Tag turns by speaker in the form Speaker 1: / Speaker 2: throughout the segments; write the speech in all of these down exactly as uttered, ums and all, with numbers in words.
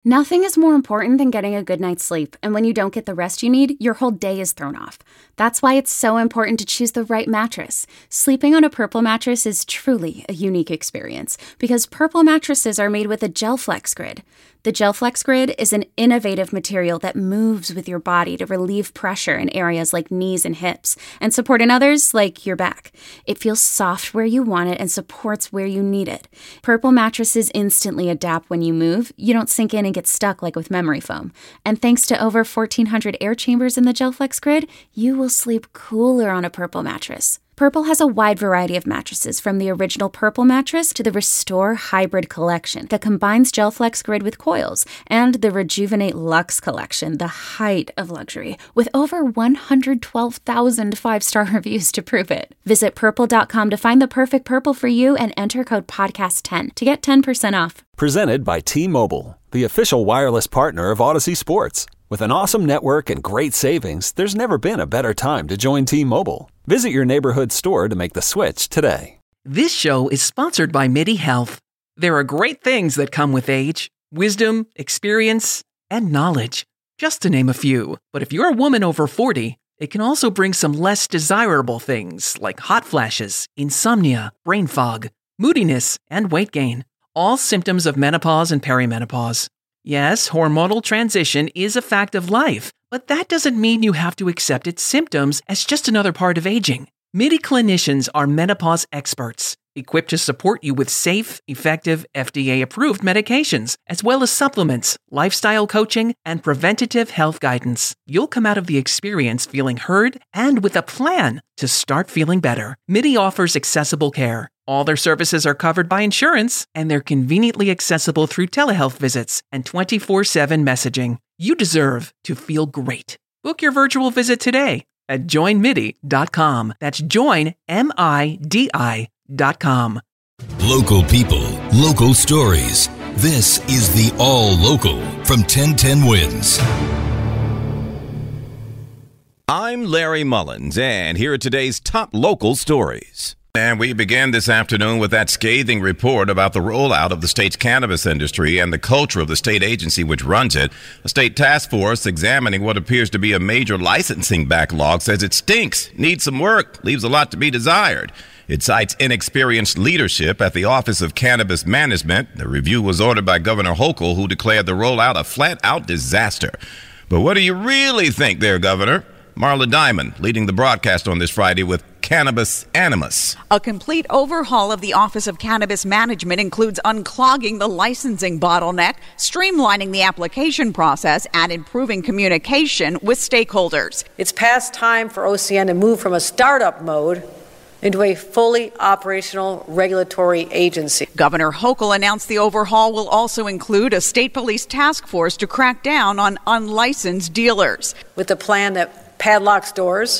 Speaker 1: Nothing is more important than getting a good night's sleep, and when you don't get the rest you need, your whole day is thrown off. That's why it's so important to choose the right mattress. Sleeping on a Purple mattress is truly a unique experience, because Purple mattresses are made with a GelFlex Grid. The GelFlex Grid is an innovative material that moves with your body to relieve pressure in areas like knees and hips, and support in others like your back. It feels soft where you want it and supports where you need it. Purple mattresses instantly adapt when you move. You don't sink in and get stuck like with memory foam. And thanks to over fourteen hundred air chambers in the GelFlex Grid, you will sleep cooler on a Purple mattress. Purple has a wide variety of mattresses, from the original Purple mattress to the Restore Hybrid collection that combines GelFlex Grid with coils, and the Rejuvenate Luxe collection, the height of luxury, with over one hundred twelve thousand five-star reviews to prove it. Visit purple dot com to find the perfect Purple for you and enter code podcast ten to get ten percent off.
Speaker 2: Presented by T-Mobile, the official wireless partner of Odyssey Sports. With an awesome network and great savings, there's never been a better time to join T-Mobile. Visit your neighborhood store to make the switch today.
Speaker 3: This show is sponsored by MIDI Health. There are great things that come with age: wisdom, experience, and knowledge, just to name a few. But if you're a woman over forty, it can also bring some less desirable things like hot flashes, insomnia, brain fog, moodiness, and weight gain. All symptoms of menopause and perimenopause. Yes, hormonal transition is a fact of life, but that doesn't mean you have to accept its symptoms as just another part of aging. MIDI clinicians are menopause experts, equipped to support you with safe, effective, F D A-approved medications, as well as supplements, lifestyle coaching, and preventative health guidance. You'll come out of the experience feeling heard and with a plan to start feeling better. MIDI offers accessible care. All their services are covered by insurance, and they're conveniently accessible through telehealth visits and twenty-four seven messaging. You deserve to feel great. Book your virtual visit today at join midi dot com. That's join, M I D I dot com.
Speaker 4: Local people, local stories. This is the All Local from ten ten Wins.
Speaker 5: I'm Larry Mullins, and here are today's top local stories. And we begin this afternoon with that scathing report about the rollout of the state's cannabis industry and the culture of the state agency which runs it. A state task force examining what appears to be a major licensing backlog says it stinks, needs some work, leaves a lot to be desired. It cites inexperienced leadership at the Office of Cannabis Management. The review was ordered by Governor Hochul, who declared the rollout a flat-out disaster. But what do you really think there, Governor? Marla Diamond leading the broadcast on this Friday with Cannabis Animus.
Speaker 6: A complete overhaul of the Office of Cannabis Management includes unclogging the licensing bottleneck, streamlining the application process, and improving communication with stakeholders.
Speaker 7: It's past time for O C N to move from a startup mode into a fully operational regulatory agency.
Speaker 6: Governor Hochul announced the overhaul will also include a state police task force to crack down on unlicensed dealers.
Speaker 7: With the plan that padlocks doors,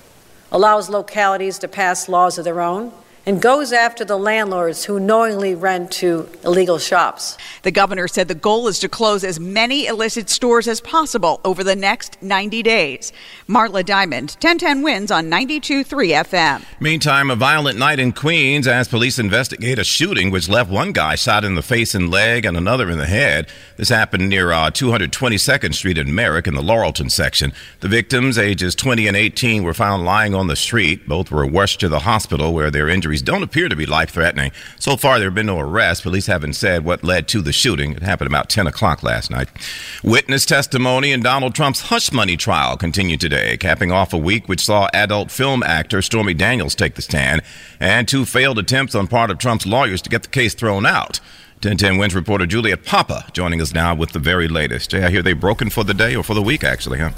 Speaker 7: allows localities to pass laws of their own, and goes after the landlords who knowingly rent to illegal shops.
Speaker 6: The governor said the goal is to close as many illicit stores as possible over the next ninety days. Marla Diamond, ten ten Wins on ninety-two point three F M.
Speaker 5: Meantime, a violent night in Queens as police investigate a shooting which left one guy shot in the face and leg and another in the head. This happened near uh, two hundred twenty-second Street in Merrick in the Laurelton section. The victims, ages twenty and eighteen, were found lying on the street. Both were rushed to the hospital where their injuries don't appear to be life-threatening. So far, there have been no arrests. Police haven't said what led to the shooting. It happened about ten o'clock last night. Witness testimony in Donald Trump's hush money trial continued today, capping off a week which saw adult film actor Stormy Daniels take the stand and two failed attempts on part of Trump's lawyers to get the case thrown out. ten ten Wins reporter Juliet Papa joining us now with the very latest. Jay, I hear they broken for the day or for the week, actually, huh?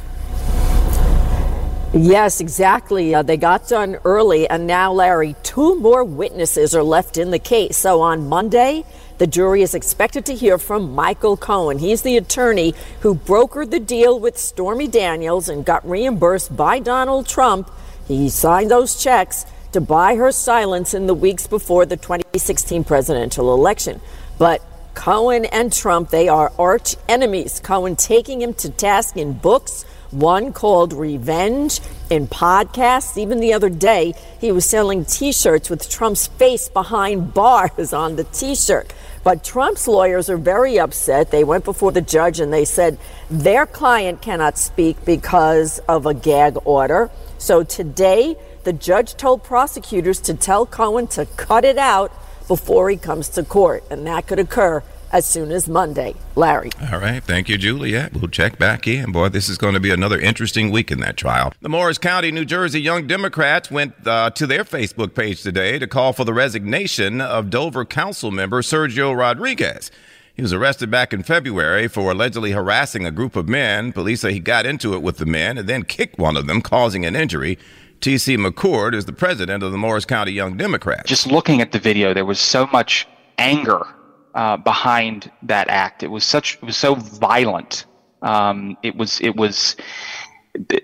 Speaker 8: Yes, exactly. Uh, they got done early, and now, Larry, two more witnesses are left in the case. So on Monday, the jury is expected to hear from Michael Cohen. He's the attorney who brokered the deal with Stormy Daniels and got reimbursed by Donald Trump. He signed those checks to buy her silence in the weeks before the twenty sixteen presidential election. But Cohen and Trump, they are arch enemies. Cohen taking him to task in books, one called Revenge, in podcasts. Even the other day, he was selling T-shirts with Trump's face behind bars on the T-shirt. But Trump's lawyers are very upset. They went before the judge and they said their client cannot speak because of a gag order. So today, the judge told prosecutors to tell Cohen to cut it out before he comes to court. And that could occur as soon as Monday. Larry.
Speaker 5: All right. Thank you, Juliet. We'll check back in. Boy, this is going to be another interesting week in that trial. The Morris County, New Jersey Young Democrats went uh, to their Facebook page today to call for the resignation of Dover Council member Sergio Rodriguez. He was arrested back in February for allegedly harassing a group of men. Police say he got into it with the men and then kicked one of them, causing an injury. T C McCord is the president of the Morris County Young Democrats.
Speaker 9: Just looking at the video, there was so much anger Uh, behind that act. It was such, it was so violent. Um, it was, it was, it,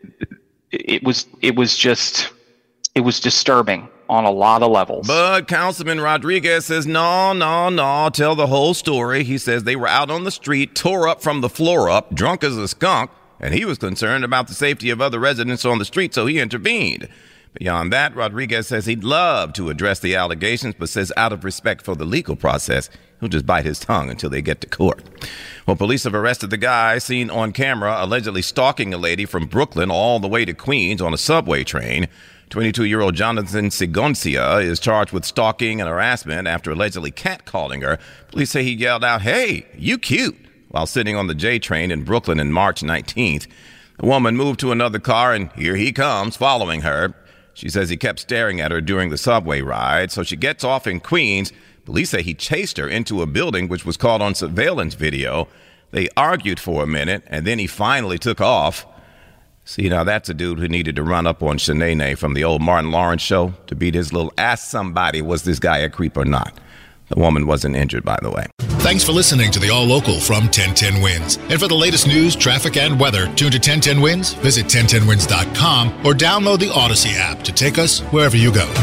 Speaker 9: it was, it was just, it was disturbing on a lot of levels.
Speaker 5: But Councilman Rodriguez says, no, no, no, tell the whole story. He says they were out on the street, tore up from the floor up, drunk as a skunk, and he was concerned about the safety of other residents on the street, so he intervened. Beyond that, Rodriguez says he'd love to address the allegations, but says out of respect for the legal process, he'll just bite his tongue until they get to court. Well, police have arrested the guy seen on camera allegedly stalking a lady from Brooklyn all the way to Queens on a subway train. twenty-two-year-old Jonathan Sigoncia is charged with stalking and harassment after allegedly catcalling her. Police say he yelled out, "Hey, you cute," while sitting on the J train in Brooklyn on March nineteenth. The woman moved to another car, and here he comes following her. She says he kept staring at her during the subway ride, so she gets off in Queens. Police say he chased her into a building, which was caught on surveillance video. They argued for a minute, and then he finally took off. See, now that's a dude who needed to run up on Shanae from the old Martin Lawrence show to beat his little ask somebody, was this guy a creep or not? The woman wasn't injured, by the way.
Speaker 4: Thanks for listening to the All Local from ten ten Wins. And for the latest news, traffic, and weather, tune to ten ten Wins, visit ten ten wins dot com, or download the Odyssey app to take us wherever you go.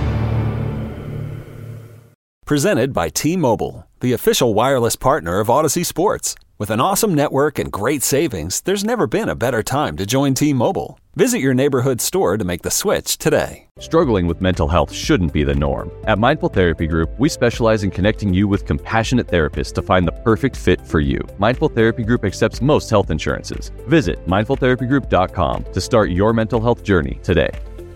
Speaker 2: Presented by T-Mobile, the official wireless partner of Odyssey Sports. With an awesome network and great savings, there's never been a better time to join T-Mobile. Visit your neighborhood store to make the switch today.
Speaker 10: Struggling with mental health shouldn't be the norm. At Mindful Therapy Group, we specialize in connecting you with compassionate therapists to find the perfect fit for you. Mindful Therapy Group accepts most health insurances. Visit mindful therapy group dot com to start your mental health journey today.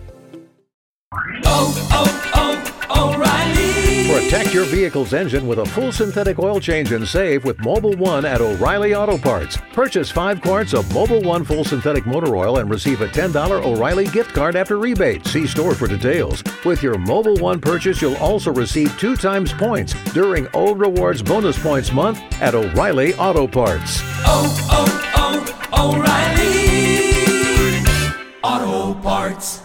Speaker 11: Oh, oh, oh, O'Reilly.
Speaker 12: Protect your vehicle's engine with a full synthetic oil change and save with Mobil one at O'Reilly Auto Parts. Purchase five quarts of Mobil one full synthetic motor oil and receive a ten dollars O'Reilly gift card after rebate. See store for details. With your Mobil one purchase, you'll also receive two times points during O Rewards Bonus Points Month at O'Reilly Auto Parts.
Speaker 11: Oh, oh, oh, O'Reilly Auto Parts.